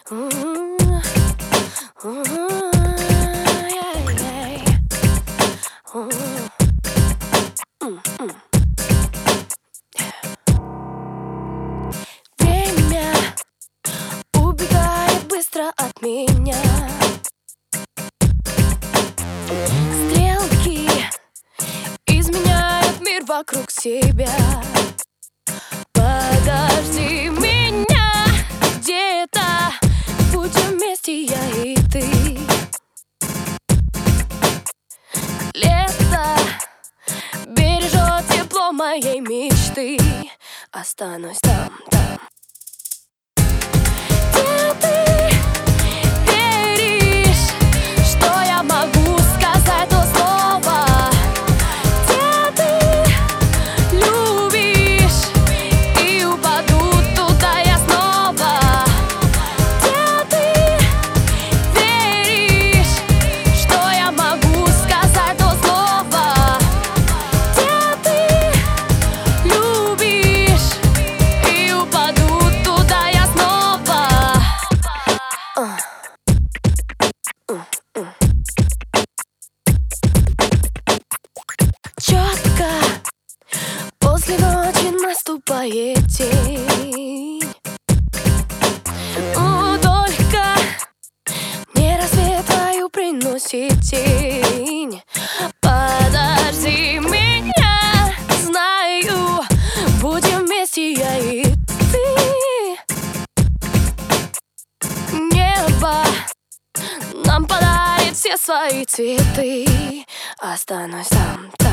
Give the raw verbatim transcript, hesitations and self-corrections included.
Время убегает быстро от меня. Стрелки изменяют мир вокруг себя. Подожди меня где-то, будем вместе я и ты. Лето бережет тепло моей мечты. Останусь там, там. Где ты веришь, что я могу сказать то слово? Где ты любишь, и упаду туда я снова? Где ты веришь, что я могу сказать то слово? Где ты любишь, и упаду туда я снова? Четко после ночи наступает день. О, только не рассвет твою приносит тень. Подожди меня, знаю, будем вместе я и ты. Небо нам подарит все свои цветы. Останусь там, там.